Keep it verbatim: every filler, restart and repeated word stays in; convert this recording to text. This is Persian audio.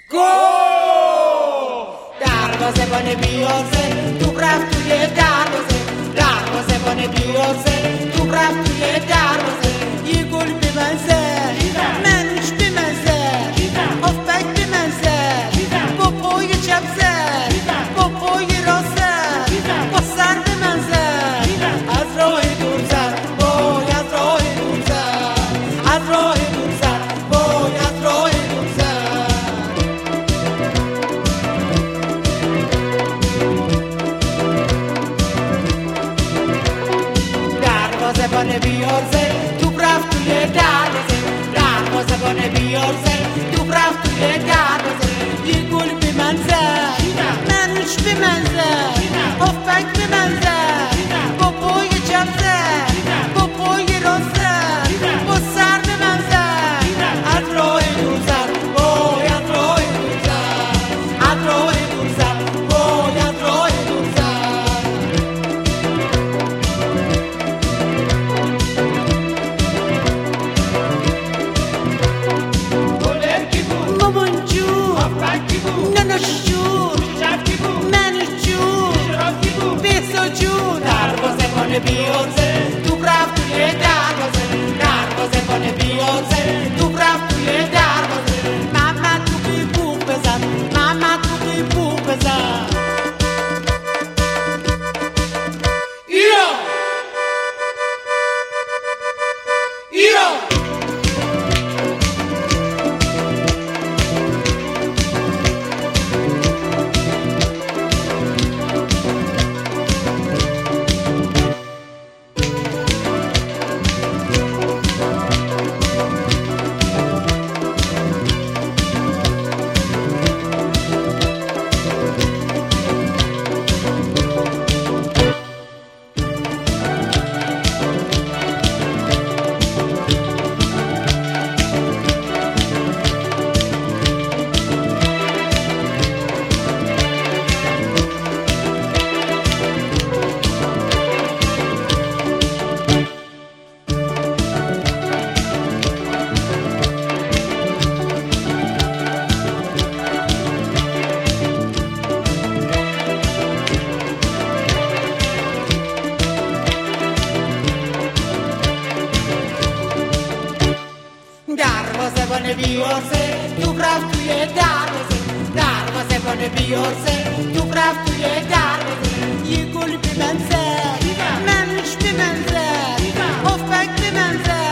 دروازه بانه بیارزه توپ رفت توی دروازه دروازه بانه بیارزه توپ رفت توی دروازه یه گل به من زد منوش به من زد هافبک به من زد با پای چپ زد با پای راست زد با سر به من زد از راه دور زد وای از راه دور زد از راه دور زد وای از راه دور زد دروازه بانه بیارزه توپ رفت توی دروازه دروازه بانه بیارزه توپ رفت توی دروازه یه گل به من زد منوش به من زد هافبک به من زد با پای چپ زد با پای راست زد با سر به من زد از راه دور زد وای از راه دور زد از راه دور زد وای از راه دور زد مامان جون نناش جون منوش جون بهزاد جون دروازه بانه بیارزه توپ رفت توی دروازه دروازه بانه بیارزه توپ رفت توی دروازه محمد توپی بوق بزن محمد توپی بوق بزن ایران ایران دروازه بانه بیارزه توپ رفت توی دروازه دروازه بانه بیارزه توپ رفت توی دروازه یه گل به من زد منوش به من زد هافبک به من زد